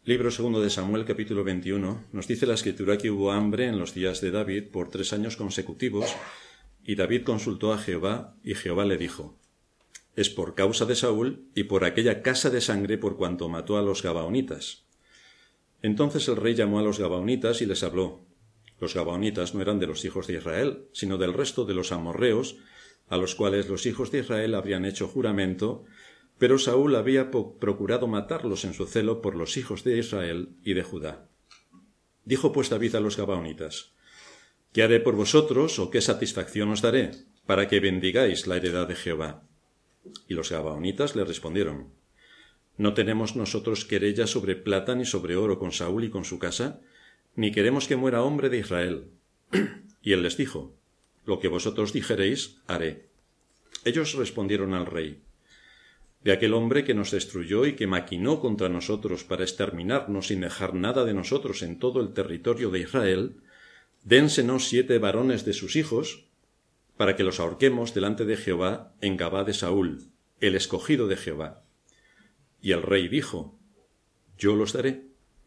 Libro segundo de Samuel, capítulo 21, nos dice la Escritura que hubo hambre en los días de David por 3 años consecutivos, y David consultó a Jehová, y Jehová le dijo: es por causa de Saúl y por aquella casa de sangre por cuanto mató a los gabaonitas. Entonces el rey llamó a los gabaonitas y les habló. Los gabaonitas no eran de los hijos de Israel, sino del resto de los amorreos, a los cuales los hijos de Israel habrían hecho juramento, pero Saúl había procurado matarlos en su celo por los hijos de Israel y de Judá. Dijo pues David a los gabaonitas: ¿qué haré por vosotros o qué satisfacción os daré, para que bendigáis la heredad de Jehová? Y los gabaonitas le respondieron: ¿no tenemos nosotros querella sobre plata ni sobre oro con Saúl y con su casa? Ni queremos que muera hombre de Israel. Y él les dijo: lo que vosotros dijereis, haré. Ellos respondieron al rey: de aquel hombre que nos destruyó y que maquinó contra nosotros para exterminarnos sin dejar nada de nosotros en todo el territorio de Israel, dénsenos 7 varones de sus hijos, para que los ahorquemos delante de Jehová en Gabá de Saúl, el escogido de Jehová. Y el rey dijo: yo los daré.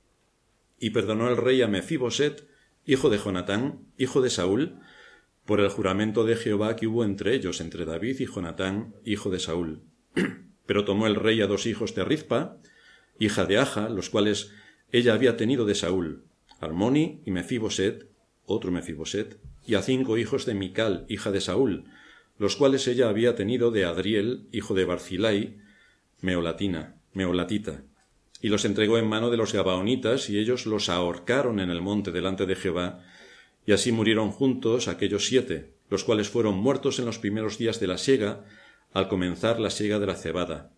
Y perdonó el rey a Mefiboset, hijo de Jonatán, hijo de Saúl, por el juramento de Jehová que hubo entre ellos, entre David y Jonatán, hijo de Saúl. Pero tomó el rey a 2 hijos de Rizpa, hija de Aja, los cuales ella había tenido de Saúl, Armoni y Mefiboset, otro Mefiboset, y a 5 hijos de Mical, hija de Saúl, los cuales ella había tenido de Adriel, hijo de Barzilai, meolatita, y los entregó en mano de los gabaonitas, y ellos los ahorcaron en el monte delante de Jehová, y así murieron juntos aquellos 7, los cuales fueron muertos en los primeros días de la siega, al comenzar la siega de la cebada.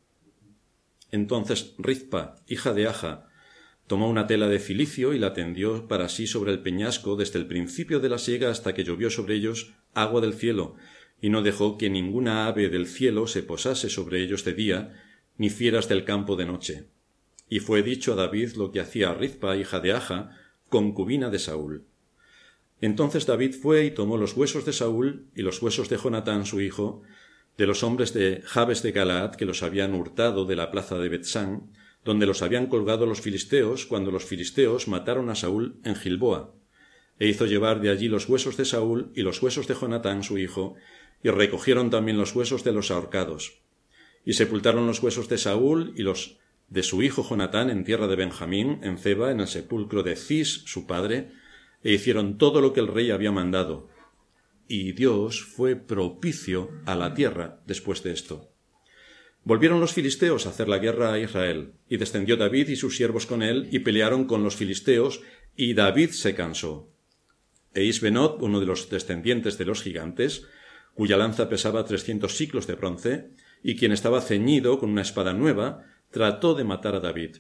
Entonces Rizpa, hija de Aja, tomó una tela de cilicio y la tendió para sí sobre el peñasco desde el principio de la siega hasta que llovió sobre ellos agua del cielo, y no dejó que ninguna ave del cielo se posase sobre ellos de día, ni fieras del campo de noche. Y fue dicho a David lo que hacía Rizpa, hija de Aja, concubina de Saúl. Entonces David fue y tomó los huesos de Saúl y los huesos de Jonatán su hijo, de los hombres de Jabes de Galaad que los habían hurtado de la plaza de Betsán, donde los habían colgado los filisteos cuando los filisteos mataron a Saúl en Gilboa, e hizo llevar de allí los huesos de Saúl y los huesos de Jonatán su hijo, y recogieron también los huesos de los ahorcados. Y sepultaron los huesos de Saúl y los de su hijo Jonatán en tierra de Benjamín, en Ceba, en el sepulcro de Cis, su padre, e hicieron todo lo que el rey había mandado. Y Dios fue propicio a la tierra después de esto. Volvieron los filisteos a hacer la guerra a Israel, y descendió David y sus siervos con él, y pelearon con los filisteos, y David se cansó. E Isbenot, uno de los descendientes de los gigantes, cuya lanza pesaba 300 siclos de bronce, y quien estaba ceñido con una espada nueva, trató de matar a David.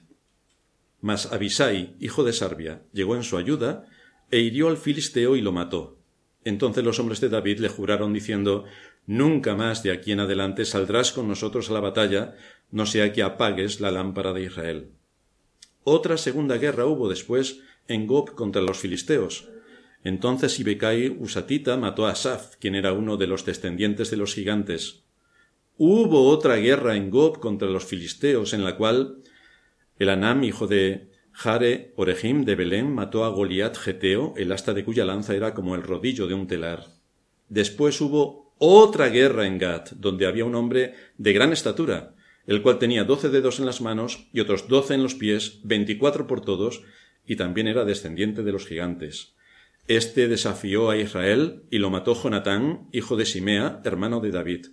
Mas Abisai, hijo de Sarbia, llegó en su ayuda, e hirió al filisteo y lo mató. Entonces los hombres de David le juraron diciendo: nunca más de aquí en adelante saldrás con nosotros a la batalla, no sea que apagues la lámpara de Israel. Otra segunda guerra hubo después en Gob contra los filisteos. Entonces Sibecai Husatita mató a Asaph, quien era uno de los descendientes de los gigantes. Hubo otra guerra en Gob contra los filisteos, en la cual Elanam, hijo de Jare Orejim de Belén, mató a Goliat geteo, el asta de cuya lanza era como el rodillo de un telar. Después hubo otra guerra en Gat, donde había un hombre de gran estatura, el cual tenía 12 dedos en las manos y otros 12 en los pies, 24 por todos, y también era descendiente de los gigantes. Este desafió a Israel y lo mató Jonatán, hijo de Simea, hermano de David.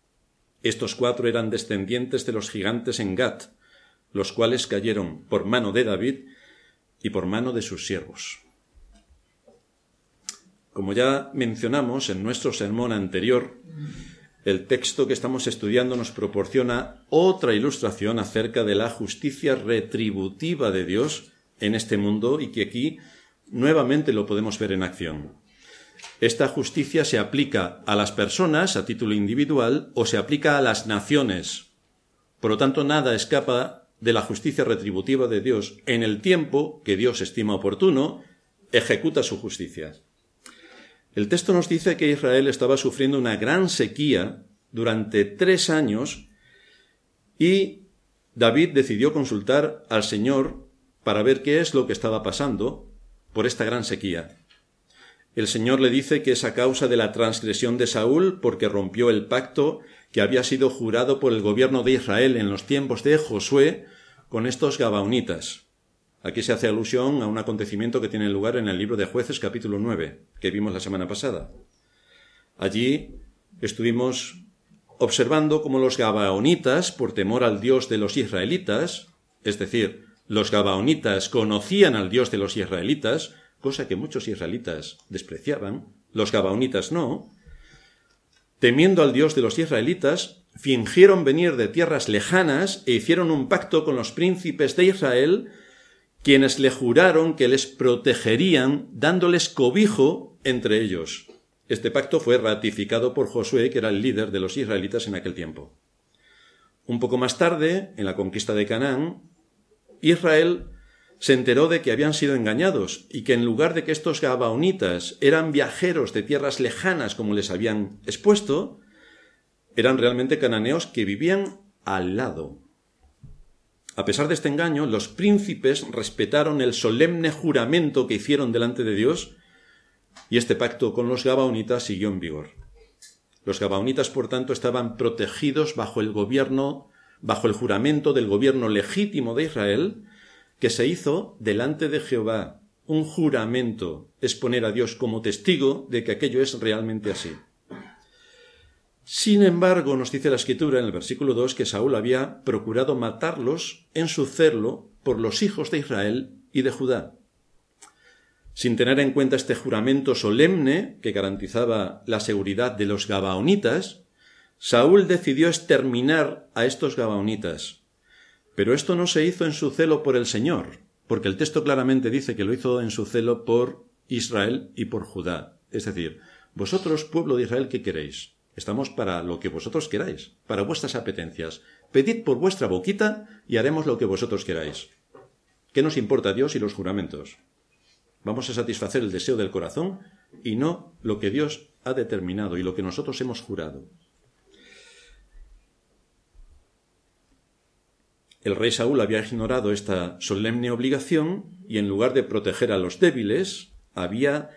Estos 4 eran descendientes de los gigantes en Gat, los cuales cayeron por mano de David y por mano de sus siervos. Como ya mencionamos en nuestro sermón anterior, el texto que estamos estudiando nos proporciona otra ilustración acerca de la justicia retributiva de Dios en este mundo, y que aquí nuevamente lo podemos ver en acción. Esta justicia se aplica a las personas a título individual o se aplica a las naciones. Por lo tanto, nada escapa de la justicia retributiva de Dios. En el tiempo que Dios estima oportuno, ejecuta su justicia. El texto nos dice que Israel estaba sufriendo una gran sequía durante 3 años y David decidió consultar al Señor para ver qué es lo que estaba pasando por esta gran sequía. El Señor le dice que es a causa de la transgresión de Saúl, porque rompió el pacto que había sido jurado por el gobierno de Israel en los tiempos de Josué con estos gabaonitas. Aquí se hace alusión a un acontecimiento que tiene lugar en el libro de Jueces, capítulo 9, que vimos la semana pasada. Allí estuvimos observando cómo los gabaonitas, por temor al Dios de los israelitas, es decir, los gabaonitas conocían al Dios de los israelitas, cosa que muchos israelitas despreciaban, los gabaonitas no, temiendo al Dios de los israelitas, fingieron venir de tierras lejanas e hicieron un pacto con los príncipes de Israel, quienes le juraron que les protegerían dándoles cobijo entre ellos. Este pacto fue ratificado por Josué, que era el líder de los israelitas en aquel tiempo. Un poco más tarde, en la conquista de Canaán, Israel se enteró de que habían sido engañados y que en lugar de que estos gabaonitas eran viajeros de tierras lejanas como les habían expuesto, eran realmente cananeos que vivían al lado. A pesar de este engaño, los príncipes respetaron el solemne juramento que hicieron delante de Dios y este pacto con los gabaonitas siguió en vigor. Los gabaonitas, por tanto, estaban protegidos bajo el juramento del gobierno legítimo de Israel, que se hizo delante de Jehová. Un juramento es poner a Dios como testigo de que aquello es realmente así. Sin embargo, nos dice la Escritura en el versículo 2 que Saúl había procurado matarlos en su celo por los hijos de Israel y de Judá. Sin tener en cuenta este juramento solemne que garantizaba la seguridad de los gabaonitas, Saúl decidió exterminar a estos gabaonitas. Pero esto no se hizo en su celo por el Señor, porque el texto claramente dice que lo hizo en su celo por Israel y por Judá. Es decir, vosotros, pueblo de Israel, ¿qué queréis? Estamos para lo que vosotros queráis, para vuestras apetencias. Pedid por vuestra boquita y haremos lo que vosotros queráis. ¿Qué nos importa Dios y los juramentos? Vamos a satisfacer el deseo del corazón y no lo que Dios ha determinado y lo que nosotros hemos jurado. El rey Saúl había ignorado esta solemne obligación y en lugar de proteger a los débiles, había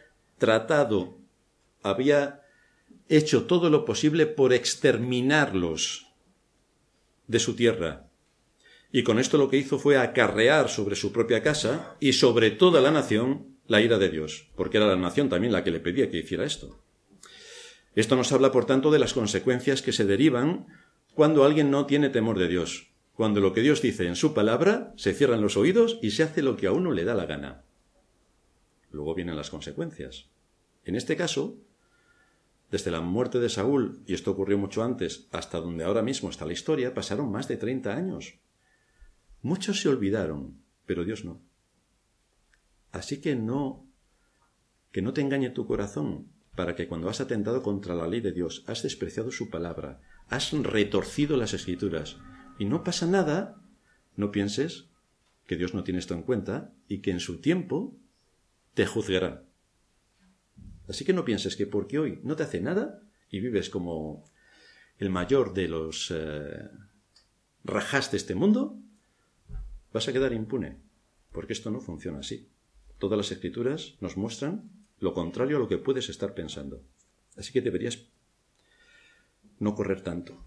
hecho todo lo posible por exterminarlos de su tierra. Y con esto lo que hizo fue acarrear sobre su propia casa y sobre toda la nación la ira de Dios, porque era la nación también la que le pedía que hiciera esto. Esto nos habla, por tanto, de las consecuencias que se derivan cuando alguien no tiene temor de Dios. Cuando lo que Dios dice en su palabra, se cierran los oídos y se hace lo que a uno le da la gana. Luego vienen las consecuencias. En este caso, desde la muerte de Saúl, y esto ocurrió mucho antes, hasta donde ahora mismo está la historia, pasaron más de 30 años. Muchos se olvidaron, pero Dios no. Así que no te engañe tu corazón, para que cuando has atentado contra la ley de Dios, has despreciado su palabra, has retorcido las Escrituras, y no pasa nada, no pienses que Dios no tiene esto en cuenta y que en su tiempo te juzgará. Así que no pienses que porque hoy no te hace nada y vives como el mayor de los rajás de este mundo, vas a quedar impune, porque esto no funciona así. Todas las Escrituras nos muestran lo contrario a lo que puedes estar pensando. Así que deberías no correr tanto.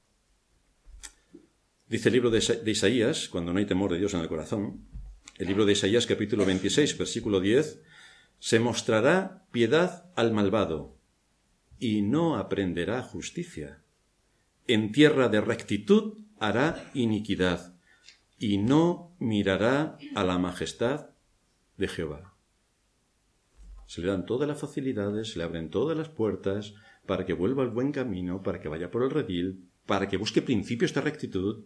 Dice el libro de Isaías, cuando no hay temor de Dios en el corazón, el libro de Isaías capítulo 26, versículo 10, se mostrará piedad al malvado y no aprenderá justicia. En tierra de rectitud hará iniquidad y no mirará a la majestad de Jehová. Se le dan todas las facilidades, se le abren todas las puertas para que vuelva al buen camino, para que vaya por el redil, para que busque principios de rectitud.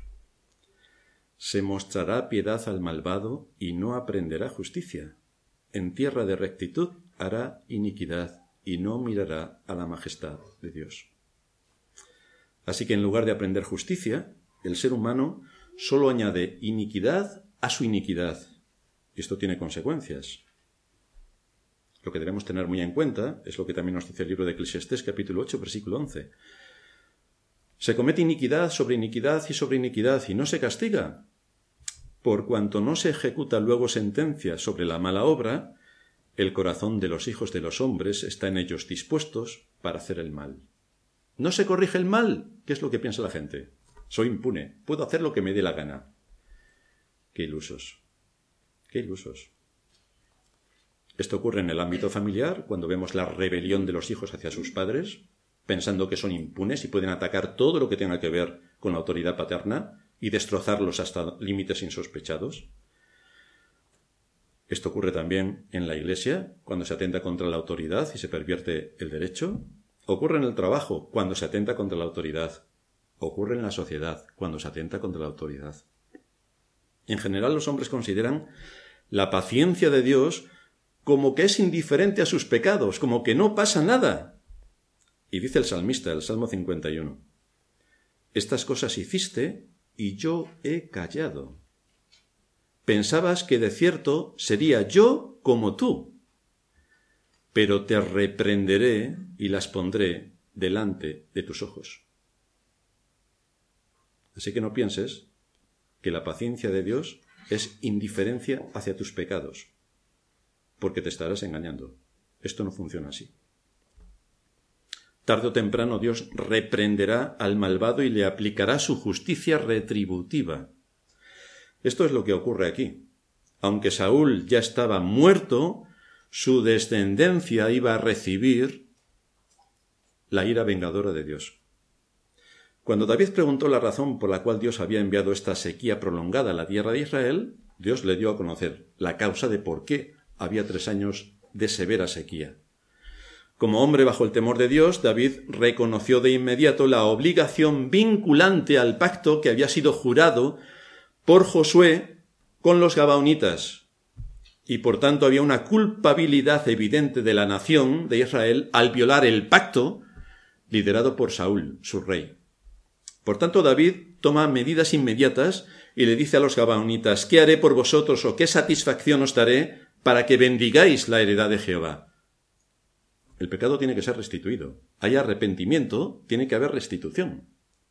Se mostrará piedad al malvado y no aprenderá justicia. En tierra de rectitud hará iniquidad y no mirará a la majestad de Dios. Así que en lugar de aprender justicia, el ser humano solo añade iniquidad a su iniquidad. Y esto tiene consecuencias. Lo que debemos tener muy en cuenta es lo que también nos dice el libro de Eclesiastés, capítulo 8, versículo 11. Se comete iniquidad y sobre iniquidad y no se castiga. por cuanto no se ejecuta luego sentencia sobre la mala obra, el corazón de los hijos de los hombres está en ellos dispuestos para hacer el mal. ¿No se corrige el mal? ¿Qué es lo que piensa la gente? Soy impune, puedo hacer lo que me dé la gana. ¡Qué ilusos! ¡Qué ilusos! Esto ocurre en el ámbito familiar, cuando vemos la rebelión de los hijos hacia sus padres, pensando que son impunes y pueden atacar todo lo que tenga que ver con la autoridad paterna y destrozarlos hasta límites insospechados. Esto ocurre también en la Iglesia, cuando se atenta contra la autoridad y se pervierte el derecho. Ocurre en el trabajo, cuando se atenta contra la autoridad. Ocurre en la sociedad, cuando se atenta contra la autoridad. En general, los hombres consideran la paciencia de Dios como que es indiferente a sus pecados, como que no pasa nada. Y dice el salmista, el Salmo 51, «Estas cosas hiciste y yo he callado. Pensabas que de cierto sería yo como tú, pero te reprenderé y las pondré delante de tus ojos». Así que no pienses que la paciencia de Dios es indiferencia hacia tus pecados, porque te estarás engañando. Esto no funciona así. Tarde o temprano Dios reprenderá al malvado y le aplicará su justicia retributiva. Esto es lo que ocurre aquí. Aunque Saúl ya estaba muerto, su descendencia iba a recibir la ira vengadora de Dios. Cuando David preguntó la razón por la cual Dios había enviado esta sequía prolongada a la tierra de Israel, Dios le dio a conocer la causa de por qué había 3 años de severa sequía. Como hombre bajo el temor de Dios, David reconoció de inmediato la obligación vinculante al pacto que había sido jurado por Josué con los gabaonitas, y por tanto había una culpabilidad evidente de la nación de Israel al violar el pacto liderado por Saúl, su rey. Por tanto, David toma medidas inmediatas y le dice a los gabaonitas: «¿Qué haré por vosotros o qué satisfacción os daré para que bendigáis la heredad de Jehová?» El pecado tiene que ser restituido. Hay arrepentimiento, tiene que haber restitución.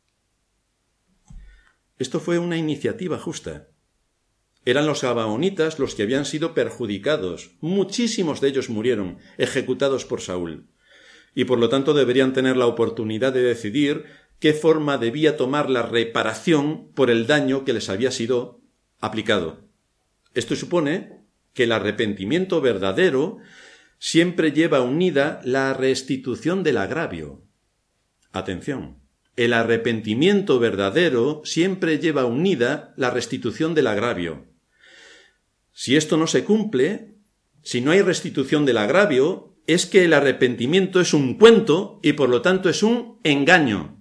Esto fue una iniciativa justa. Eran los gabaonitas los que habían sido perjudicados. Muchísimos de ellos murieron, ejecutados por Saúl. Y por lo tanto deberían tener la oportunidad de decidir qué forma debía tomar la reparación por el daño que les había sido aplicado. Esto supone que el arrepentimiento verdadero siempre lleva unida la restitución del agravio. Atención, el arrepentimiento verdadero siempre lleva unida la restitución del agravio. Si esto no se cumple, si no hay restitución del agravio, es que el arrepentimiento es un cuento y por lo tanto es un engaño.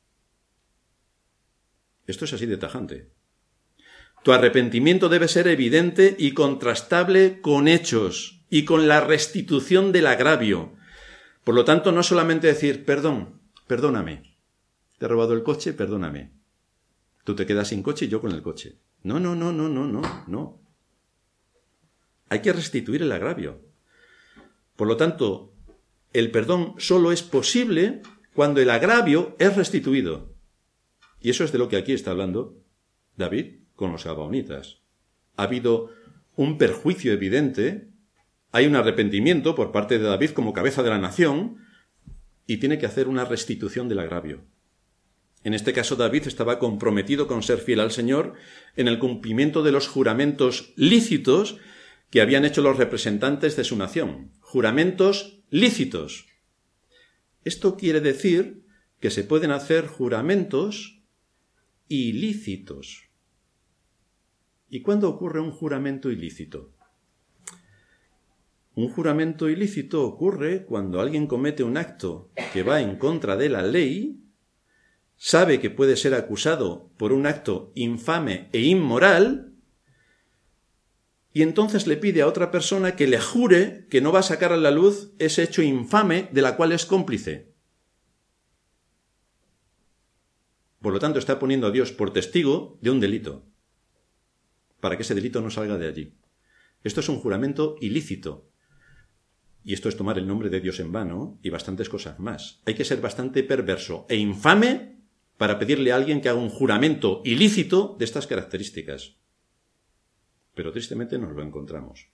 Esto es así de tajante. Tu arrepentimiento debe ser evidente y contrastable con hechos y con la restitución del agravio. Por lo tanto, no solamente decir: «Perdón, perdóname, te he robado el coche, perdóname. Tú te quedas sin coche y yo con el coche». No. Hay que restituir el agravio. Por lo tanto, el perdón solo es posible cuando el agravio es restituido. Y eso es de lo que aquí está hablando David con los gabaonitas. Ha habido un perjuicio evidente, hay un arrepentimiento por parte de David como cabeza de la nación y tiene que hacer una restitución del agravio. En este caso, David estaba comprometido con ser fiel al Señor en el cumplimiento de los juramentos lícitos que habían hecho los representantes de su nación. Juramentos lícitos. Esto quiere decir que se pueden hacer juramentos ilícitos. ¿Y cuándo ocurre un juramento ilícito? Un juramento ilícito ocurre cuando alguien comete un acto que va en contra de la ley, sabe que puede ser acusado por un acto infame e inmoral, y entonces le pide a otra persona que le jure que no va a sacar a la luz ese hecho infame de la cual es cómplice. Por lo tanto, está poniendo a Dios por testigo de un delito, para que ese delito no salga de allí. Esto es un juramento ilícito. Y esto es tomar el nombre de Dios en vano y bastantes cosas más. Hay que ser bastante perverso e infame para pedirle a alguien que haga un juramento ilícito de estas características. pero tristemente nos lo encontramos.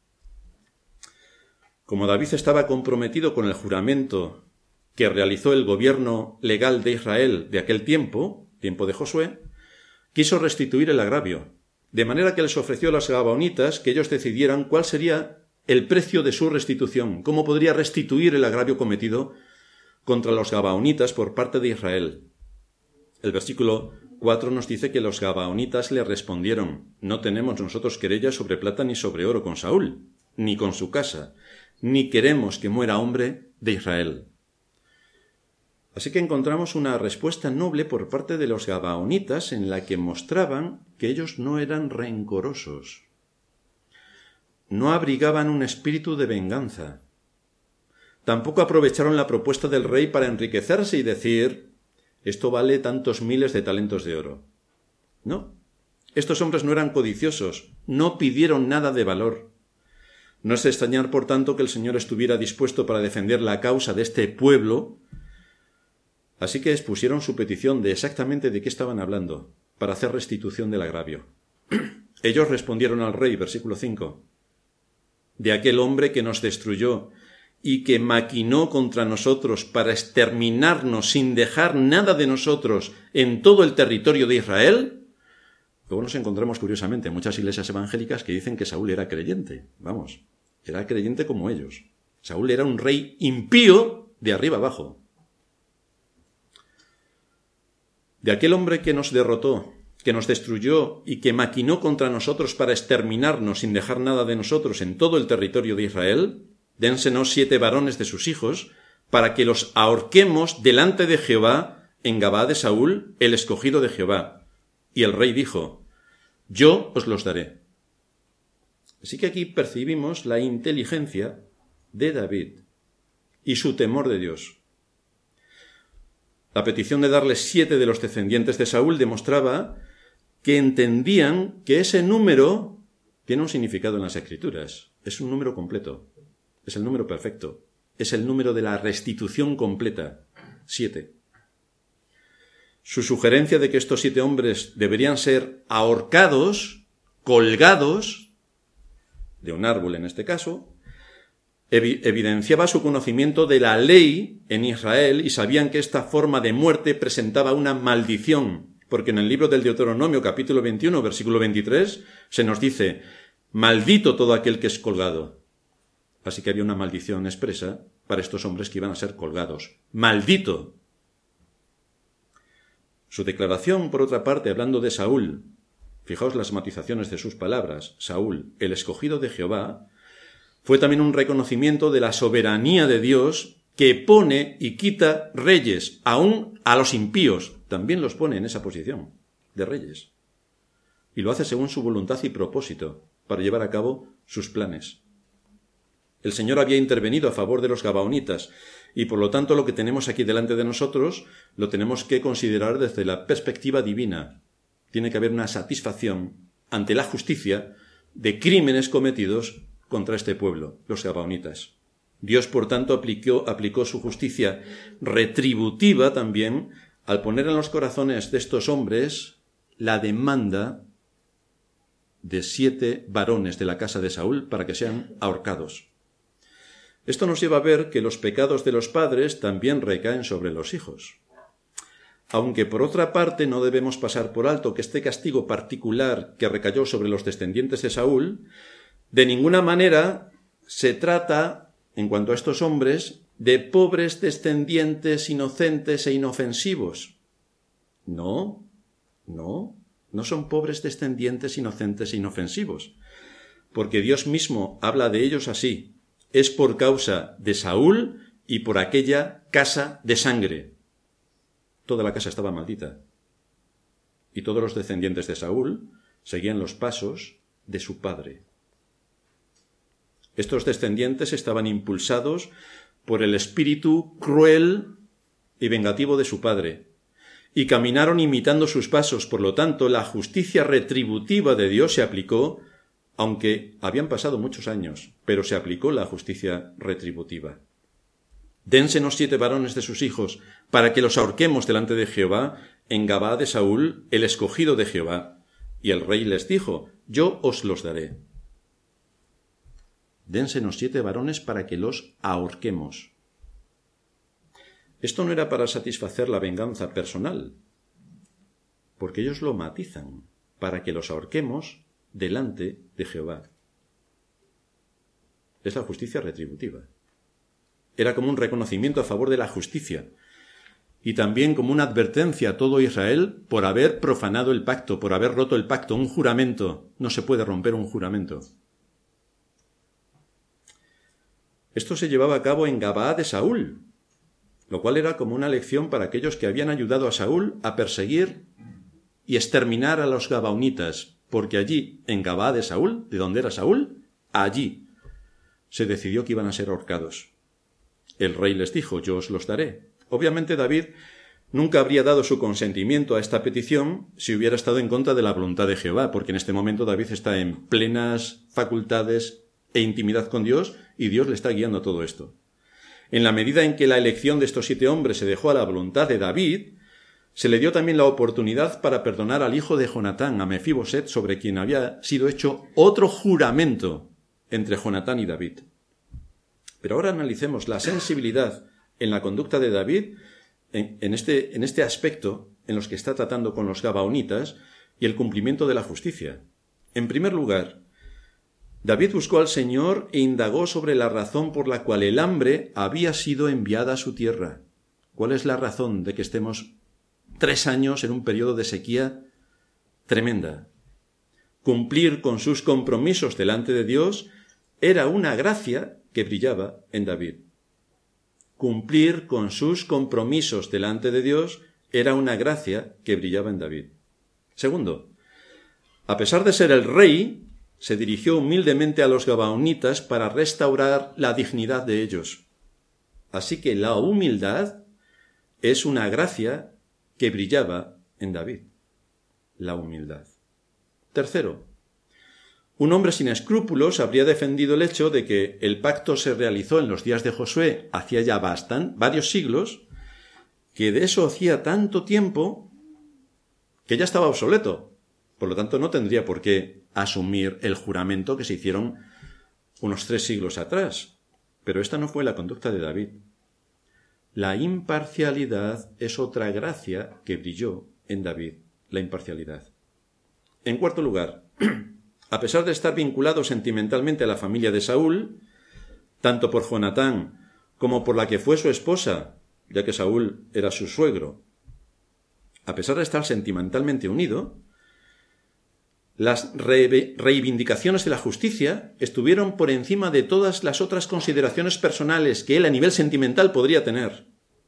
Como David estaba comprometido con el juramento que realizó el gobierno legal de Israel de aquel tiempo de Josué, quiso restituir el agravio, de manera que les ofreció a los gabaonitas que ellos decidieran cuál sería el precio de su restitución, cómo podría restituir el agravio cometido contra los gabaonitas por parte de Israel. El versículo 4 nos dice que los gabaonitas le respondieron: no tenemos nosotros querella sobre plata ni sobre oro con Saúl, ni con su casa, ni queremos que muera hombre de Israel. Así que encontramos una respuesta noble por parte de los gabaonitas en la que mostraban que ellos no eran rencorosos, no abrigaban un espíritu de venganza, tampoco aprovecharon la propuesta del rey para enriquecerse y decir: esto vale tantos miles de talentos de oro. No, estos hombres no eran codiciosos, no pidieron nada de valor. No es de extrañar, por tanto, que el Señor estuviera dispuesto para defender la causa de este pueblo. Así que expusieron su petición de exactamente de qué estaban hablando, para hacer restitución del agravio. Ellos respondieron al rey, versículo 5, de aquel hombre que nos destruyó y que maquinó contra nosotros para exterminarnos sin dejar nada de nosotros en todo el territorio de Israel. Luego nos encontramos, curiosamente, muchas iglesias evangélicas que dicen que Saúl era creyente. Vamos, era creyente como ellos. Saúl era un rey impío de arriba abajo. De aquel hombre que nos derrotó, que nos destruyó y que maquinó contra nosotros para exterminarnos sin dejar nada de nosotros en todo el territorio de Israel, dénsenos 7 varones de sus hijos, para que los ahorquemos delante de Jehová en Gabaa de Saúl, el escogido de Jehová. Y el rey dijo: yo os los daré. Así que aquí percibimos la inteligencia de David y su temor de Dios. La petición de darles 7 de los descendientes de Saúl demostraba que entendían que ese número tiene un significado en las Escrituras. Es un número completo. Es el número perfecto. Es el número de la restitución completa. 7. Su sugerencia de que estos 7 hombres deberían ser ahorcados, colgados, de un árbol en este caso, evidenciaba su conocimiento de la ley en Israel y sabían que esta forma de muerte presentaba una maldición, porque en el libro del Deuteronomio, capítulo 21, versículo 23, se nos dice: maldito todo aquel que es colgado. Así que había una maldición expresa para estos hombres que iban a ser colgados. ¡Maldito! Su declaración, por otra parte, hablando de Saúl, fijaos las matizaciones de sus palabras: Saúl, el escogido de Jehová, fue también un reconocimiento de la soberanía de Dios, que pone y quita reyes, aún a los impíos, también los pone en esa posición de reyes. Y lo hace según su voluntad y propósito, para llevar a cabo sus planes. El Señor había intervenido a favor de los gabaonitas, y por lo tanto lo que tenemos aquí delante de nosotros lo tenemos que considerar desde la perspectiva divina. Tiene que haber una satisfacción ante la justicia de crímenes cometidos contra este pueblo, los gabaonitas. Dios, por tanto, aplicó su justicia retributiva también al poner en los corazones de estos hombres la demanda de 7 varones de la casa de Saúl para que sean ahorcados. Esto nos lleva a ver que los pecados de los padres también recaen sobre los hijos. Aunque por otra parte no debemos pasar por alto que este castigo particular que recayó sobre los descendientes de Saúl, de ninguna manera se trata, en cuanto a estos hombres, de pobres descendientes inocentes e inofensivos. No son pobres descendientes inocentes e inofensivos, porque Dios mismo habla de ellos así: es por causa de Saúl y por aquella casa de sangre. Toda la casa estaba maldita, y todos los descendientes de Saúl seguían los pasos de su padre. Estos descendientes estaban impulsados por el espíritu cruel y vengativo de su padre, y caminaron imitando sus pasos. Por lo tanto, la justicia retributiva de Dios se aplicó, aunque habían pasado muchos años, pero se aplicó la justicia retributiva. Dénsenos 7 varones de sus hijos, para que los ahorquemos delante de Jehová en Gabaa de Saúl, el escogido de Jehová. Y el rey les dijo: yo os los daré. Dénsenos 7 varones para que los ahorquemos. Esto no era para satisfacer la venganza personal, porque ellos lo matizan, para que los ahorquemos delante de Jehová. Es la justicia retributiva. Era como un reconocimiento a favor de la justicia, y también como una advertencia a todo Israel por haber profanado el pacto, por haber roto el pacto, un juramento. No se puede romper un juramento. Esto se llevaba a cabo en Gabaa de Saúl, lo cual era como una lección para aquellos que habían ayudado a Saúl a perseguir y exterminar a los gabaonitas, porque allí, en Gabaa de Saúl, de donde era Saúl, allí se decidió que iban a ser ahorcados. El rey les dijo: yo os los daré. Obviamente David nunca habría dado su consentimiento a esta petición si hubiera estado en contra de la voluntad de Jehová, porque en este momento David está en plenas facultades e intimidad con Dios, y Dios le está guiando a todo esto. En la medida en que la elección de estos 7 hombres se dejó a la voluntad de David, se le dio también la oportunidad para perdonar al hijo de Jonatán, a Mefiboset, sobre quien había sido hecho otro juramento entre Jonatán y David. Pero ahora analicemos la sensibilidad en la conducta de David en este aspecto en los que está tratando con los gabaonitas y el cumplimiento de la justicia. En primer lugar, David buscó al Señor e indagó sobre la razón por la cual el hambre había sido enviada a su tierra. ¿Cuál es la razón de que estemos 3 años en un periodo de sequía tremenda? Cumplir con sus compromisos delante de Dios era una gracia que brillaba en David. Cumplir con sus compromisos delante de Dios era una gracia que brillaba en David. Segundo, a pesar de ser el rey, se dirigió humildemente a los gabaonitas para restaurar la dignidad de ellos. Así que la humildad es una gracia que brillaba en David. La humildad. Tercero, un hombre sin escrúpulos habría defendido el hecho de que el pacto se realizó en los días de Josué hacía ya varios siglos, que de eso hacía tanto tiempo que ya estaba obsoleto. Por lo tanto, no tendría por qué asumir el juramento que se hicieron unos 3 siglos atrás. Pero esta no fue la conducta de David. La imparcialidad es otra gracia que brilló en David, la imparcialidad. En cuarto lugar, a pesar de estar vinculado sentimentalmente a la familia de Saúl, tanto por Jonatán como por la que fue su esposa, ya que Saúl era su suegro, a pesar de estar sentimentalmente unido, las reivindicaciones de la justicia estuvieron por encima de todas las otras consideraciones personales que él a nivel sentimental podría tener.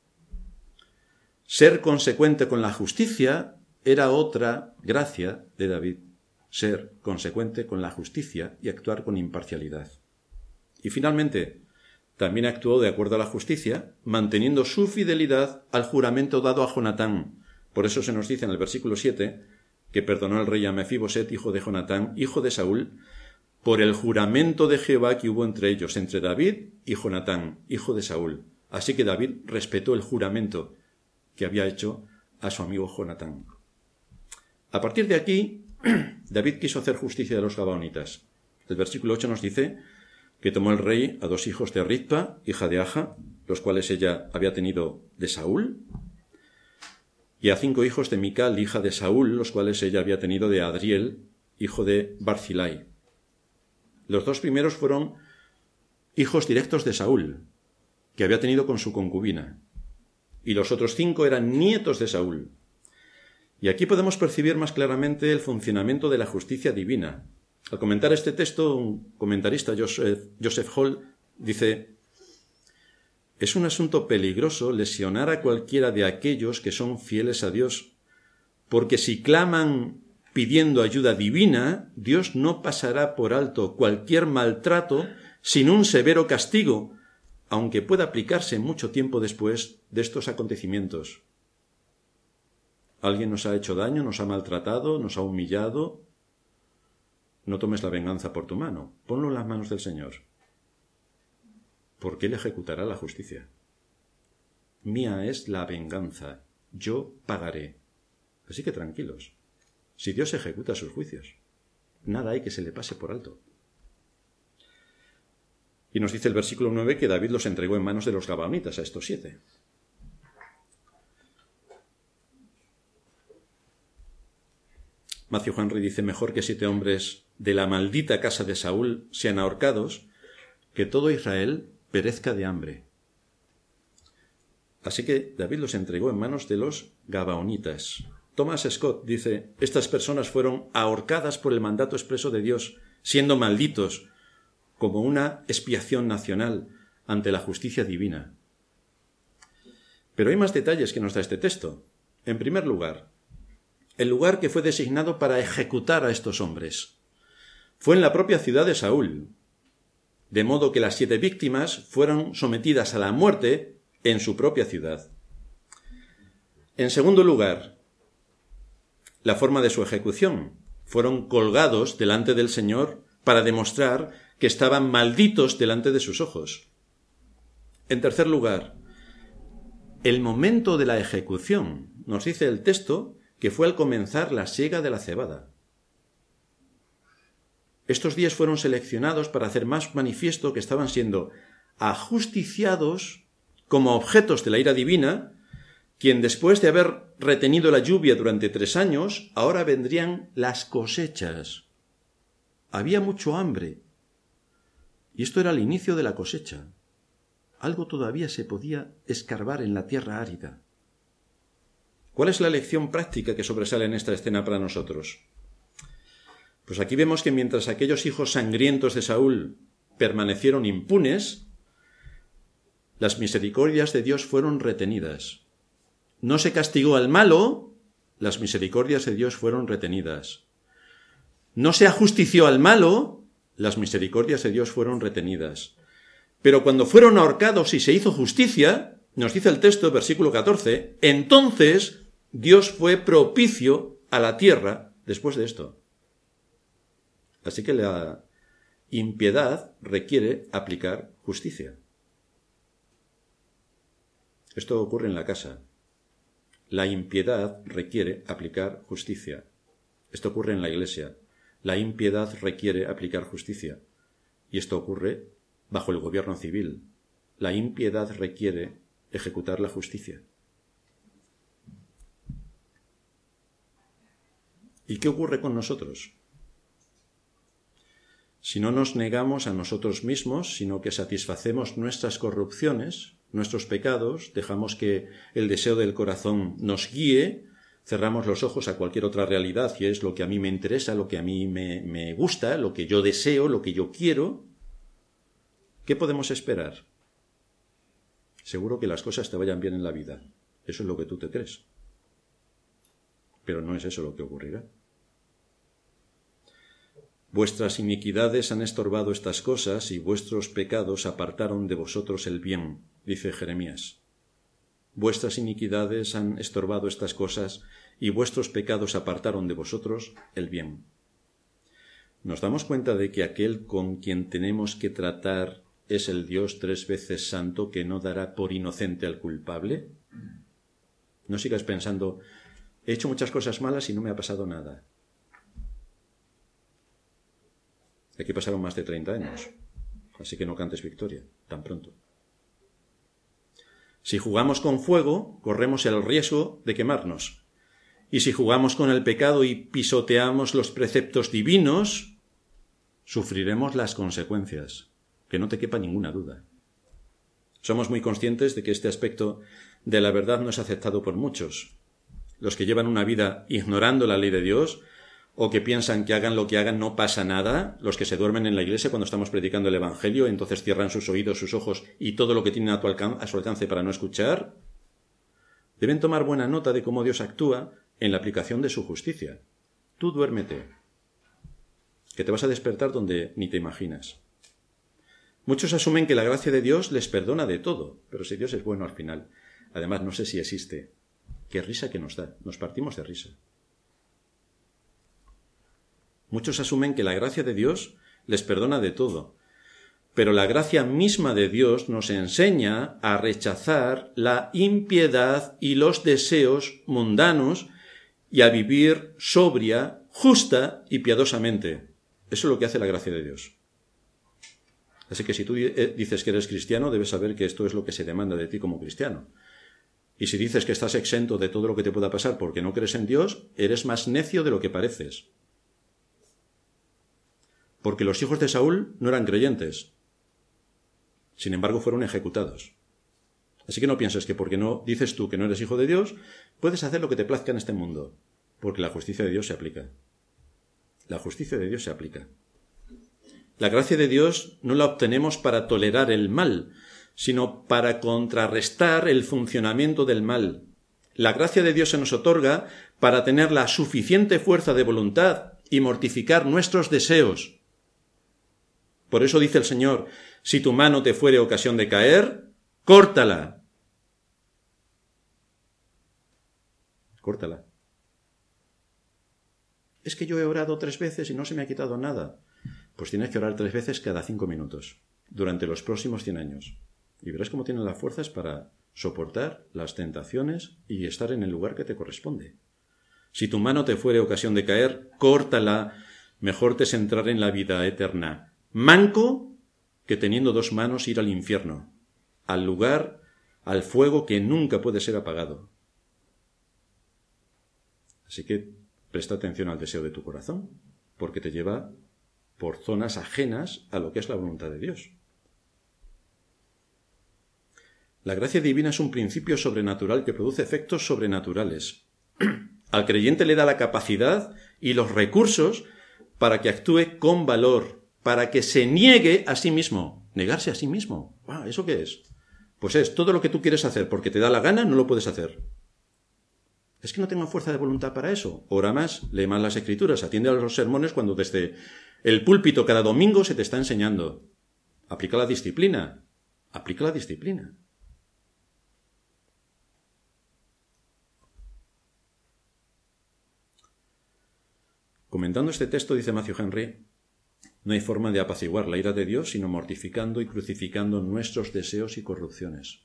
Ser consecuente con la justicia era otra gracia de David. Ser consecuente con la justicia y actuar con imparcialidad. Y finalmente, también actuó de acuerdo a la justicia, manteniendo su fidelidad al juramento dado a Jonatán. Por eso se nos dice en el versículo 7 que perdonó el rey a Mefiboset, hijo de Jonatán, hijo de Saúl, por el juramento de Jehová que hubo entre ellos, entre David y Jonatán, hijo de Saúl. Así que David respetó el juramento que había hecho a su amigo Jonatán. A partir de aquí, David quiso hacer justicia de los gabaonitas. El versículo 8 nos dice que tomó el rey a 2 hijos de Rizpa, hija de Aja, los cuales ella había tenido de Saúl, y a 5 hijos de Mical, hija de Saúl, los cuales ella había tenido de Adriel, hijo de Barzilai. Los 2 primeros fueron hijos directos de Saúl, que había tenido con su concubina, y los otros 5 eran nietos de Saúl. Y aquí podemos percibir más claramente el funcionamiento de la justicia divina. Al comentar este texto, un comentarista, Joseph Hall, dice: es un asunto peligroso lesionar a cualquiera de aquellos que son fieles a Dios, porque si claman pidiendo ayuda divina, Dios no pasará por alto cualquier maltrato sin un severo castigo, aunque pueda aplicarse mucho tiempo después de estos acontecimientos. Alguien nos ha hecho daño, nos ha maltratado, nos ha humillado. No tomes la venganza por tu mano, ponlo en las manos del Señor, porque Él ejecutará la justicia. Mía es la venganza, yo pagaré. Así que tranquilos. si Dios ejecuta sus juicios. Nada hay que se le pase por alto. Y nos dice el versículo 9 que David los entregó en manos de los gabaonitas, a estos 7. Matthew Henry dice: mejor que 7 hombres de la maldita casa de Saúl sean ahorcados, que todo Israel perezca de hambre. Así que David los entregó en manos de los gabaonitas. Thomas Scott dice: estas personas fueron ahorcadas por el mandato expreso de Dios, siendo malditos, como una expiación nacional ante la justicia divina. Pero hay más detalles que nos da este texto. En primer lugar, el lugar que fue designado para ejecutar a estos hombres fue en la propia ciudad de Saúl, de modo que las 7 víctimas fueron sometidas a la muerte en su propia ciudad. En segundo lugar, la forma de su ejecución. Fueron colgados delante del Señor para demostrar que estaban malditos delante de sus ojos. En tercer lugar, el momento de la ejecución. Nos dice el texto que fue al comenzar la siega de la cebada. Estos días fueron seleccionados para hacer más manifiesto que estaban siendo ajusticiados como objetos de la ira divina, quien después de haber retenido la lluvia durante 3 años, ahora vendrían las cosechas. Había mucho hambre. Y esto era el inicio de la cosecha. Algo todavía se podía escarbar en la tierra árida. ¿Cuál es la lección práctica que sobresale en esta escena para nosotros? Pues aquí vemos que mientras aquellos hijos sangrientos de Saúl permanecieron impunes, las misericordias de Dios fueron retenidas. No se castigó al malo, las misericordias de Dios fueron retenidas. No se ajustició al malo, las misericordias de Dios fueron retenidas. Pero cuando fueron ahorcados y se hizo justicia, nos dice el texto, versículo 14, entonces Dios fue propicio a la tierra después de esto. Así que la impiedad requiere aplicar justicia. Esto ocurre en la casa. La impiedad requiere aplicar justicia. Esto ocurre en la iglesia. La impiedad requiere aplicar justicia. Y esto ocurre bajo el gobierno civil. La impiedad requiere ejecutar la justicia. ¿Y qué ocurre con nosotros? Si no nos negamos a nosotros mismos, sino que satisfacemos nuestras corrupciones, nuestros pecados, dejamos que el deseo del corazón nos guíe, cerramos los ojos a cualquier otra realidad, y es lo que a mí me interesa, lo que a mí me gusta, lo que yo deseo, lo que yo quiero, ¿qué podemos esperar? Seguro que las cosas te vayan bien en la vida. Eso es lo que tú te crees. Pero no es eso lo que ocurrirá. Vuestras iniquidades han estorbado estas cosas y vuestros pecados apartaron de vosotros el bien, dice Jeremías. Vuestras iniquidades han estorbado estas cosas y vuestros pecados apartaron de vosotros el bien. ¿Nos damos cuenta de que aquel con quien tenemos que tratar es el Dios 3 veces santo que no dará por inocente al culpable? No sigas pensando, he hecho muchas cosas malas y no me ha pasado nada. Aquí pasaron más de 30 años, así que no cantes victoria tan pronto. Si jugamos con fuego, corremos el riesgo de quemarnos. Y si jugamos con el pecado y pisoteamos los preceptos divinos, sufriremos las consecuencias, que no te quepa ninguna duda. Somos muy conscientes de que este aspecto de la verdad no es aceptado por muchos. Los que llevan una vida ignorando la ley de Dios, o que piensan que hagan lo que hagan no pasa nada, los que se duermen en la iglesia cuando estamos predicando el Evangelio, entonces cierran sus oídos, sus ojos y todo lo que tienen a su alcance para no escuchar, deben tomar buena nota de cómo Dios actúa en la aplicación de su justicia. Tú duérmete, que te vas a despertar donde ni te imaginas. Muchos asumen que la gracia de Dios les perdona de todo, pero si Dios es bueno al final, además no sé si existe, qué risa que nos da, nos partimos de risa. Muchos asumen que la gracia de Dios les perdona de todo, pero la gracia misma de Dios nos enseña a rechazar la impiedad y los deseos mundanos y a vivir sobria, justa y piadosamente. Eso es lo que hace la gracia de Dios. Así que si tú dices que eres cristiano, debes saber que esto es lo que se demanda de ti como cristiano. Y si dices que estás exento de todo lo que te pueda pasar porque no crees en Dios, eres más necio de lo que pareces. Porque los hijos de Saúl no eran creyentes. Sin embargo, fueron ejecutados. Así que no pienses que porque no dices tú que no eres hijo de Dios, puedes hacer lo que te plazca en este mundo. Porque la justicia de Dios se aplica. La justicia de Dios se aplica. La gracia de Dios no la obtenemos para tolerar el mal, sino para contrarrestar el funcionamiento del mal. La gracia de Dios se nos otorga para tener la suficiente fuerza de voluntad y mortificar nuestros deseos. Por eso dice el Señor, si tu mano te fuere ocasión de caer, córtala. Córtala. Es que yo he orado 3 veces y no se me ha quitado nada. Pues tienes que orar 3 veces cada 5 minutos, durante los próximos 100 años. Y verás cómo tienes las fuerzas para soportar las tentaciones y estar en el lugar que te corresponde. Si tu mano te fuere ocasión de caer, córtala. Mejor te es entrar en la vida eterna manco que teniendo 2 manos ir al infierno, al lugar, al fuego que nunca puede ser apagado. Así que presta atención al deseo de tu corazón, porque te lleva por zonas ajenas a lo que es la voluntad de Dios. La gracia divina es un principio sobrenatural que produce efectos sobrenaturales. Al creyente le da la capacidad y los recursos para que actúe con valor, para que se niegue a sí mismo. Negarse a sí mismo. ¿Eso qué es? Pues es todo lo que tú quieres hacer porque te da la gana, no lo puedes hacer. Es que no tengo fuerza de voluntad para eso. Ora más, lee más las Escrituras, atiende a los sermones cuando desde el púlpito cada domingo se te está enseñando. Aplica la disciplina. Aplica la disciplina. Comentando este texto, dice Matthew Henry, no hay forma de apaciguar la ira de Dios sino mortificando y crucificando nuestros deseos y corrupciones.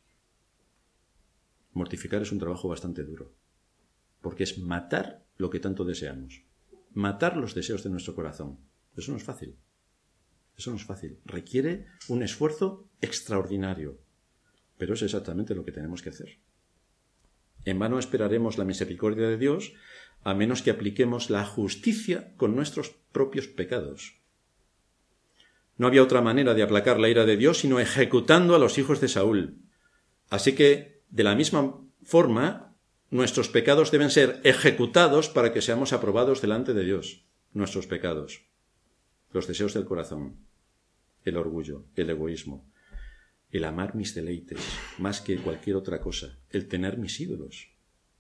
Mortificar es un trabajo bastante duro, porque es matar lo que tanto deseamos, matar los deseos de nuestro corazón. Eso no es fácil. Eso no es fácil. Requiere un esfuerzo extraordinario, pero es exactamente lo que tenemos que hacer. En vano esperaremos la misericordia de Dios a menos que apliquemos la justicia con nuestros propios pecados. No había otra manera de aplacar la ira de Dios sino ejecutando a los hijos de Saúl. Así que, de la misma forma, nuestros pecados deben ser ejecutados para que seamos aprobados delante de Dios. Nuestros pecados, los deseos del corazón, el orgullo, el egoísmo, el amar mis deleites más que cualquier otra cosa, el tener mis ídolos.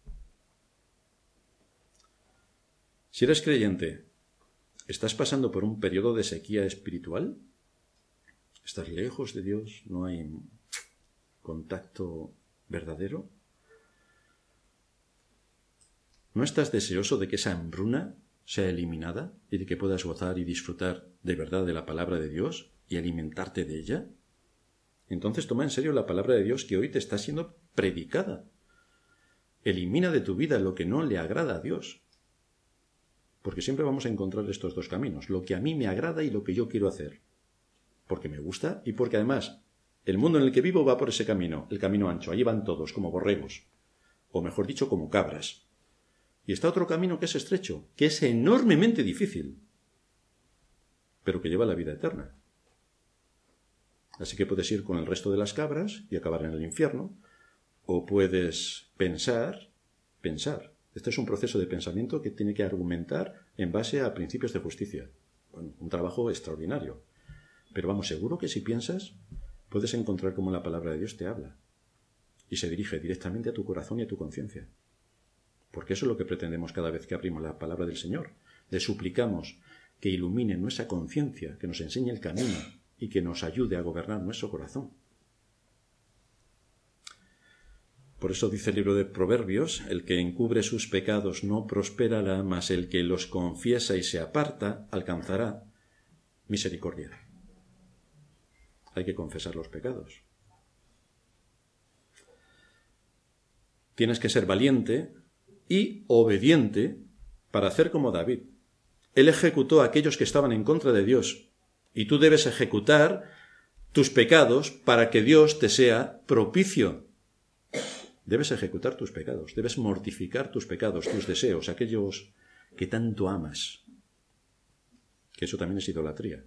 Si eres creyente, ¿estás pasando por un periodo de sequía espiritual? ¿Estás lejos de Dios? ¿No hay contacto verdadero? ¿No estás deseoso de que esa hambruna sea eliminada y de que puedas gozar y disfrutar de verdad de la palabra de Dios y alimentarte de ella? Entonces toma en serio la palabra de Dios que hoy te está siendo predicada. Elimina de tu vida lo que no le agrada a Dios. Porque siempre vamos a encontrar estos 2 caminos, lo que a mí me agrada y lo que yo quiero hacer. Porque me gusta y porque además el mundo en el que vivo va por ese camino, el camino ancho. Allí van todos, como borregos, o mejor dicho, como cabras. Y está otro camino que es estrecho, que es enormemente difícil, pero que lleva a la vida eterna. Así que puedes ir con el resto de las cabras y acabar en el infierno, o puedes pensar. Este es un proceso de pensamiento que tiene que argumentar en base a principios de justicia. Bueno, un trabajo extraordinario. Pero vamos, seguro que si piensas, puedes encontrar cómo la palabra de Dios te habla y se dirige directamente a tu corazón y a tu conciencia. Porque eso es lo que pretendemos cada vez que abrimos la palabra del Señor. Le suplicamos que ilumine nuestra conciencia, que nos enseñe el camino y que nos ayude a gobernar nuestro corazón. Por eso dice el libro de Proverbios, el que encubre sus pecados no prosperará, mas el que los confiesa y se aparta alcanzará misericordia. Hay que confesar los pecados. Tienes que ser valiente y obediente para hacer como David. Él ejecutó a aquellos que estaban en contra de Dios, y tú debes ejecutar tus pecados para que Dios te sea propicio. Debes ejecutar tus pecados, debes mortificar tus pecados, tus deseos, aquellos que tanto amas, que eso también es idolatría.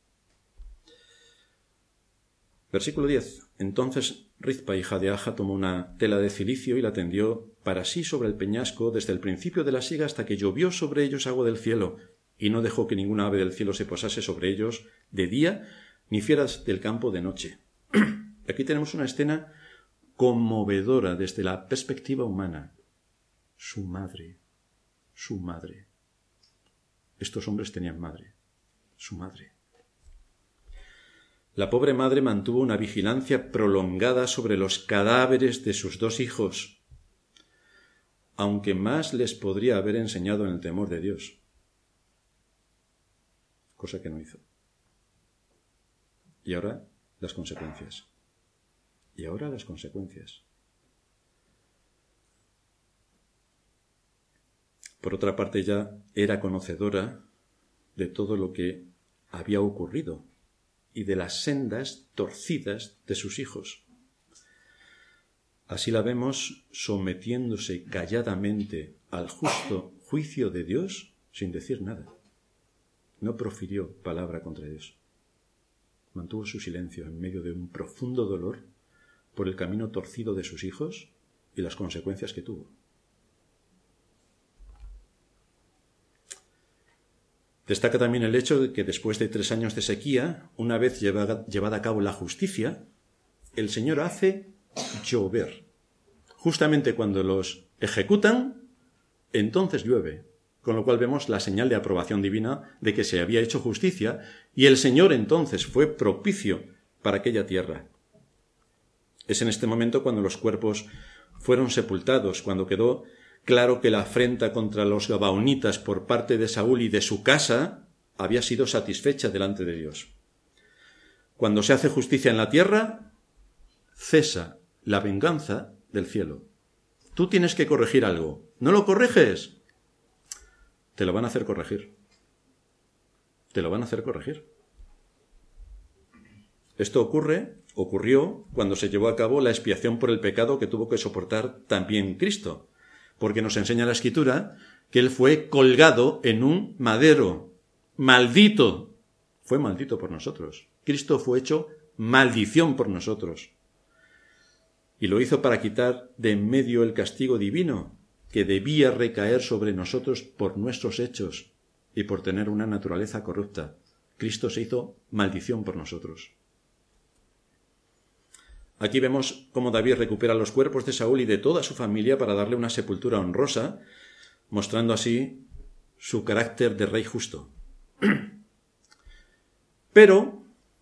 Versículo 10. Entonces Rizpa, hija de Aja, tomó una tela de cilicio y la tendió para sí sobre el peñasco desde el principio de la siega hasta que llovió sobre ellos agua del cielo, y no dejó que ninguna ave del cielo se posase sobre ellos de día, ni fieras del campo de noche. Aquí tenemos una escena conmovedora desde la perspectiva humana. Su madre. Estos hombres tenían madre. Su madre. La pobre madre mantuvo una vigilancia prolongada sobre los cadáveres de sus dos hijos, aunque más les podría haber enseñado en el temor de Dios, cosa que no hizo. Y ahora las consecuencias. Por otra parte, ya era conocedora de todo lo que había ocurrido y de las sendas torcidas de sus hijos. Así la vemos sometiéndose calladamente al justo juicio de Dios sin decir nada. No profirió palabra contra Dios. Mantuvo su silencio en medio de un profundo dolor por el camino torcido de sus hijos y las consecuencias que tuvo. Destaca también el hecho de que después de 3 años de sequía, una vez llevada a cabo la justicia, el Señor hace llover. Justamente cuando los ejecutan, entonces llueve, con lo cual vemos la señal de aprobación divina de que se había hecho justicia, y el Señor entonces fue propicio para aquella tierra. Es en este momento cuando los cuerpos fueron sepultados, cuando quedó claro que la afrenta contra los gabaonitas por parte de Saúl y de su casa había sido satisfecha delante de Dios. Cuando se hace justicia en la tierra, cesa la venganza del cielo. Tú tienes que corregir algo. ¿No lo corriges? Te lo van a hacer corregir. Esto ocurrió cuando se llevó a cabo la expiación por el pecado que tuvo que soportar también Cristo, porque nos enseña la Escritura que Él fue colgado en un madero, maldito. Fue maldito por nosotros. Cristo fue hecho maldición por nosotros. Y lo hizo para quitar de en medio el castigo divino que debía recaer sobre nosotros por nuestros hechos y por tener una naturaleza corrupta. Cristo se hizo maldición por nosotros. Aquí vemos cómo David recupera los cuerpos de Saúl y de toda su familia para darle una sepultura honrosa, mostrando así su carácter de rey justo. Pero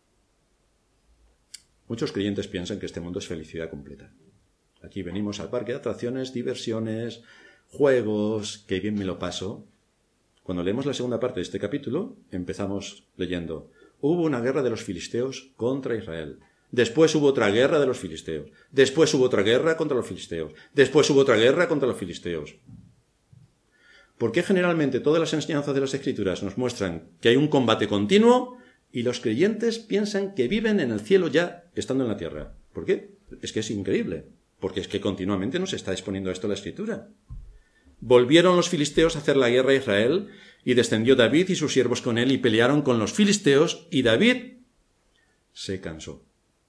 muchos creyentes piensan que este mundo es felicidad completa. Aquí venimos al parque de atracciones, diversiones, juegos, qué bien me lo paso. Cuando leemos la segunda parte de este capítulo, empezamos leyendo: hubo una guerra de los filisteos contra Israel. Después hubo otra guerra de los filisteos. Después hubo otra guerra contra los filisteos. Después hubo otra guerra contra los filisteos. ¿Por qué generalmente todas las enseñanzas de las Escrituras nos muestran que hay un combate continuo y los creyentes piensan que viven en el cielo ya estando en la tierra? ¿Por qué? Es que es increíble. Porque es que continuamente nos está exponiendo esto la Escritura. Volvieron los filisteos a hacer la guerra a Israel y descendió David y sus siervos con él y pelearon con los filisteos y David se cansó.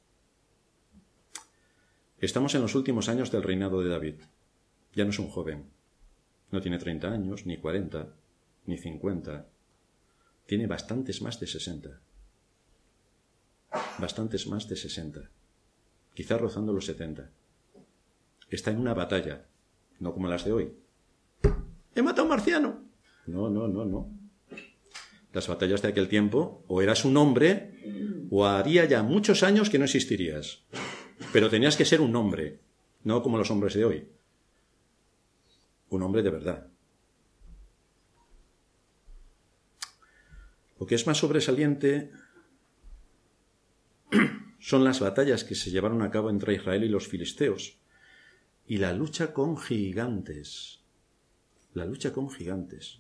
Estamos en los últimos años del reinado de David. Ya no es un joven. No tiene 30 años, ni 40, ni 50. Tiene bastantes más de 60. Quizás rozando los 70. Está en una batalla, no como las de hoy. ¡He matado a un marciano! No. Las batallas de aquel tiempo, o eras un hombre, o haría ya muchos años que no existirías. Pero tenías que ser un hombre, no como los hombres de hoy. Un hombre de verdad. Lo que es más sobresaliente son las batallas que se llevaron a cabo entre Israel y los filisteos y la lucha con gigantes. La lucha con gigantes.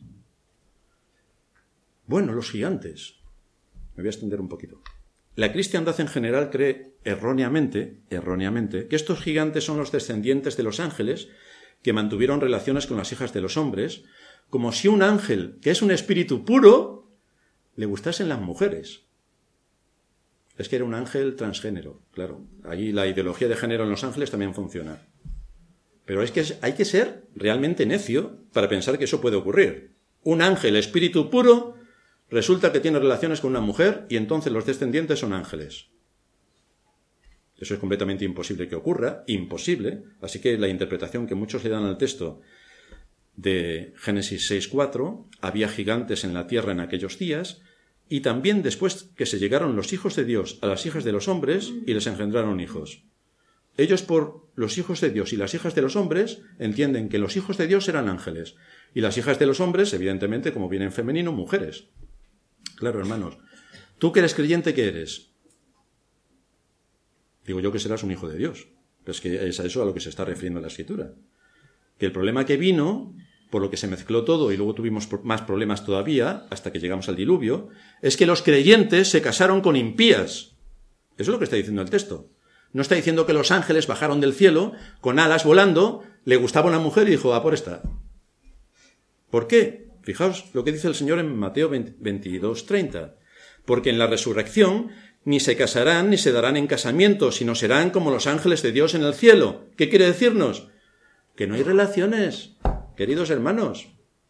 Bueno, los gigantes. Me voy a extender un poquito. La cristiandad en general cree erróneamente, que estos gigantes son los descendientes de los ángeles que mantuvieron relaciones con las hijas de los hombres, como si un ángel, que es un espíritu puro, le gustasen las mujeres. Es que era un ángel transgénero, claro. Allí la ideología de género en los ángeles también funciona. Pero es que hay que ser realmente necio para pensar que eso puede ocurrir. Un ángel, espíritu puro, resulta que tiene relaciones con una mujer y entonces los descendientes son ángeles. Eso es completamente imposible que ocurra, imposible. Así que la interpretación que muchos le dan al texto de Génesis 6:4, había gigantes en la tierra en aquellos días, y también después que se llegaron los hijos de Dios a las hijas de los hombres y les engendraron hijos. Ellos por los hijos de Dios y las hijas de los hombres entienden que los hijos de Dios eran ángeles y las hijas de los hombres, evidentemente, como viene en femenino, mujeres. Claro, hermanos, ¿tú que eres creyente qué eres? Digo yo que serás un hijo de Dios. Pero es que es a eso a lo que se está refiriendo la Escritura. Que el problema que vino, por lo que se mezcló todo y luego tuvimos más problemas todavía, hasta que llegamos al diluvio, es que los creyentes se casaron con impías. Eso es lo que está diciendo el texto. No está diciendo que los ángeles bajaron del cielo, con alas volando, le gustaba una mujer y dijo, a por esta. ¿Por qué? Fijaos lo que dice el Señor en Mateo 22:30. Porque en la resurrección ni se casarán ni se darán en casamiento, sino serán como los ángeles de Dios en el cielo. ¿Qué quiere decirnos? Que no hay relaciones, queridos hermanos.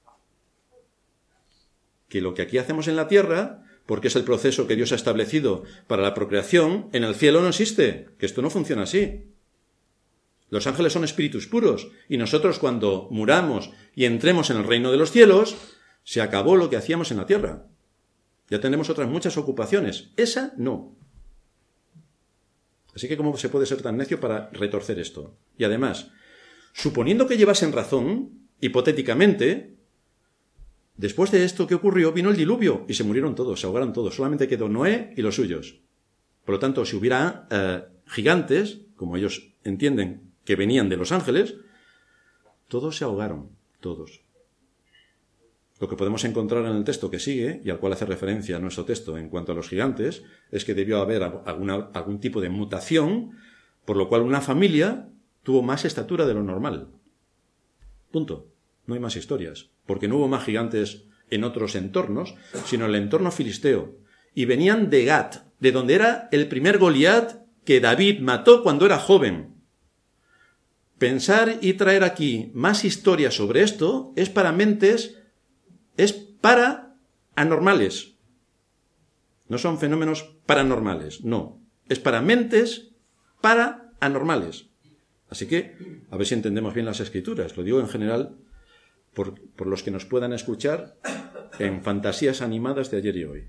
Que lo que aquí hacemos en la tierra, porque es el proceso que Dios ha establecido para la procreación, en el cielo no existe, que esto no funciona así. Los ángeles son espíritus puros, y nosotros cuando muramos y entremos en el reino de los cielos, se acabó lo que hacíamos en la tierra. Ya tenemos otras muchas ocupaciones. Esa no. Así que ¿cómo se puede ser tan necio para retorcer esto? Y además, suponiendo que llevasen razón, hipotéticamente, después de esto que ocurrió, vino el diluvio y se murieron todos, se ahogaron todos. Solamente quedó Noé y los suyos. Por lo tanto, si hubiera gigantes, como ellos entienden que venían de los ángeles, todos se ahogaron, todos. Lo que podemos encontrar en el texto que sigue, y al cual hace referencia nuestro texto en cuanto a los gigantes, es que debió haber algún tipo de mutación, por lo cual una familia tuvo más estatura de lo normal. Punto. No hay más historias, porque no hubo más gigantes en otros entornos, sino en el entorno filisteo. Y venían de Gat, de donde era el primer Goliat que David mató cuando era joven. Pensar y traer aquí más historias sobre esto es para anormales. No son fenómenos paranormales, no. Es para mentes anormales. Así que, a ver si entendemos bien las Escrituras. Lo digo en general por los que nos puedan escuchar en fantasías animadas de ayer y hoy.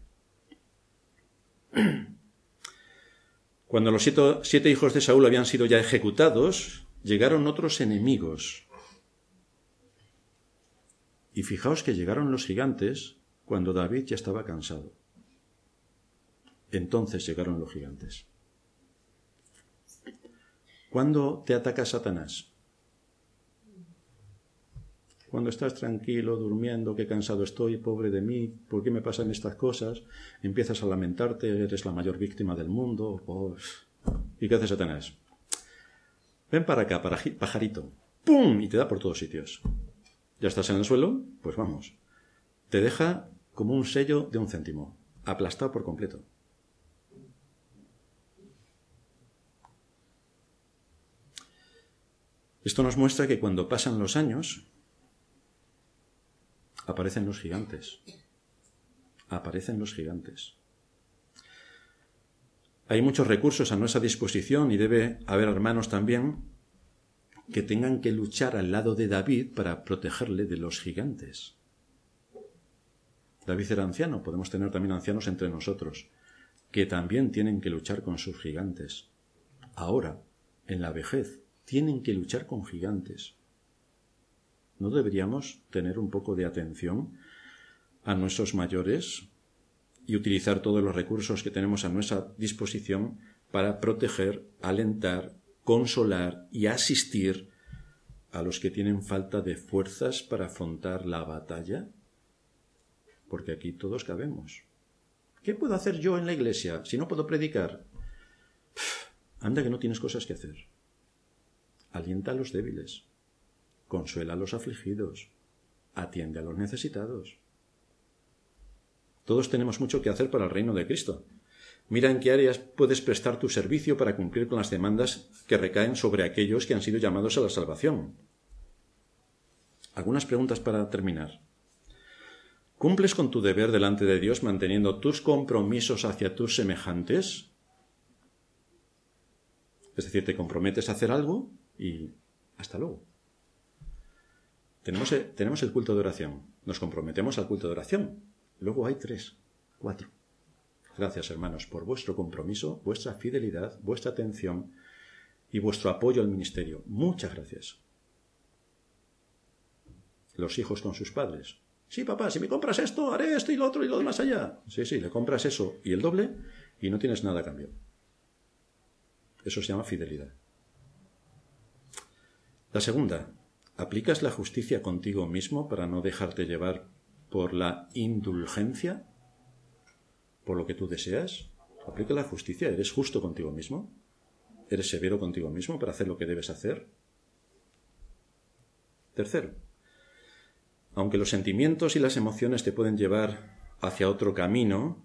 Cuando los 7 hijos de Saúl habían sido ya ejecutados, llegaron otros enemigos. Y fijaos que llegaron los gigantes cuando David ya estaba cansado. Entonces llegaron los gigantes. ¿Cuándo te ataca Satanás? Cuando estás tranquilo, durmiendo, qué cansado estoy, pobre de mí, ¿por qué me pasan estas cosas? Empiezas a lamentarte, eres la mayor víctima del mundo. Pues... ¿Y qué hace Satanás? Ven para acá, pajarito. ¡Pum! Y te da por todos sitios. Ya estás en el suelo, pues vamos. Te deja como un sello de 1 céntimo, aplastado por completo. Esto nos muestra que cuando pasan los años, aparecen los gigantes. Aparecen los gigantes. Hay muchos recursos a nuestra disposición y debe haber hermanos también que tengan que luchar al lado de David para protegerle de los gigantes. David era anciano, podemos tener también ancianos entre nosotros, que también tienen que luchar con sus gigantes. Ahora, en la vejez, tienen que luchar con gigantes. ¿No deberíamos tener un poco de atención a nuestros mayores y utilizar todos los recursos que tenemos a nuestra disposición para proteger, alentar, consolar y asistir a los que tienen falta de fuerzas para afrontar la batalla? Porque aquí todos cabemos. ¿Qué puedo hacer yo en la iglesia si no puedo predicar? Anda que no tienes cosas que hacer. Alienta a los débiles, consuela a los afligidos, atiende a los necesitados. Todos tenemos mucho que hacer para el reino de Cristo. Mira en qué áreas puedes prestar tu servicio para cumplir con las demandas que recaen sobre aquellos que han sido llamados a la salvación. Algunas preguntas para terminar. ¿Cumples con tu deber delante de Dios manteniendo tus compromisos hacia tus semejantes? Es decir, te comprometes a hacer algo y hasta luego. Tenemos el culto de oración. Nos comprometemos al culto de oración. Luego hay 3, 4. Gracias, hermanos, por vuestro compromiso, vuestra fidelidad, vuestra atención y vuestro apoyo al ministerio. Muchas gracias. Los hijos con sus padres. Sí, papá, si me compras esto, haré esto y lo otro y lo demás allá. Sí, le compras eso y el doble y no tienes nada a cambio. Eso se llama fidelidad. La segunda, ¿aplicas la justicia contigo mismo para no dejarte llevar por la indulgencia? ¿Por lo que tú deseas? ¿Aplica la justicia? ¿Eres justo contigo mismo? ¿Eres severo contigo mismo para hacer lo que debes hacer? Tercero, aunque los sentimientos y las emociones te pueden llevar hacia otro camino,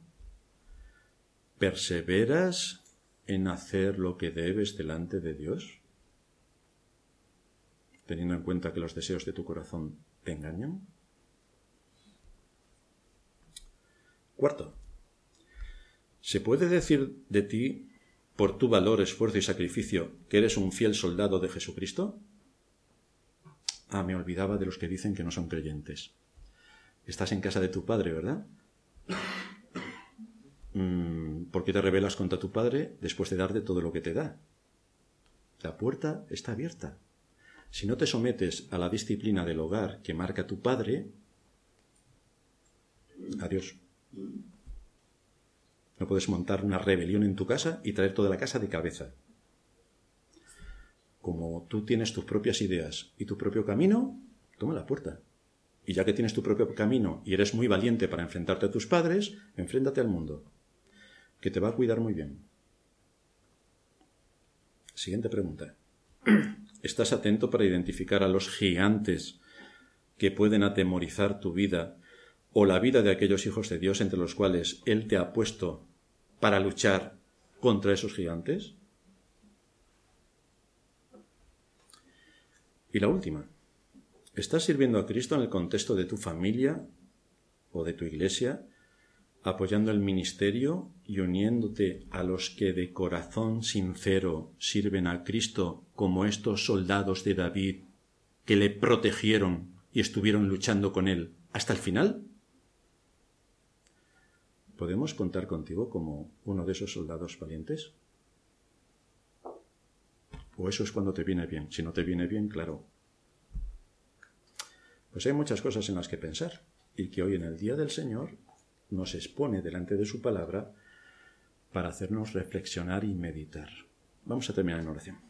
¿perseveras en hacer lo que debes delante de Dios? Teniendo en cuenta que los deseos de tu corazón te engañan. Cuarto, ¿se puede decir de ti, por tu valor, esfuerzo y sacrificio, que eres un fiel soldado de Jesucristo? Me olvidaba de los que dicen que no son creyentes. Estás en casa de tu padre, ¿verdad? ¿Por qué te rebelas contra tu padre después de darte todo lo que te da? La puerta está abierta. Si no te sometes a la disciplina del hogar que marca tu padre, adiós. No puedes montar una rebelión en tu casa y traer toda la casa de cabeza. Como tú tienes tus propias ideas y tu propio camino, toma la puerta. Y ya que tienes tu propio camino y eres muy valiente para enfrentarte a tus padres, enfréntate al mundo, que te va a cuidar muy bien. Siguiente pregunta. ¿Estás atento para identificar a los gigantes que pueden atemorizar tu vida o la vida de aquellos hijos de Dios entre los cuales Él te ha puesto para luchar contra esos gigantes? Y la última, ¿estás sirviendo a Cristo en el contexto de tu familia o de tu iglesia, apoyando el ministerio y uniéndote a los que de corazón sincero sirven a Cristo como estos soldados de David que le protegieron y estuvieron luchando con él hasta el final? ¿Podemos contar contigo como uno de esos soldados valientes? ¿O eso es cuando te viene bien? Si no te viene bien, claro. Pues hay muchas cosas en las que pensar y que hoy en el Día del Señor nos expone delante de su palabra para hacernos reflexionar y meditar. Vamos a terminar en oración.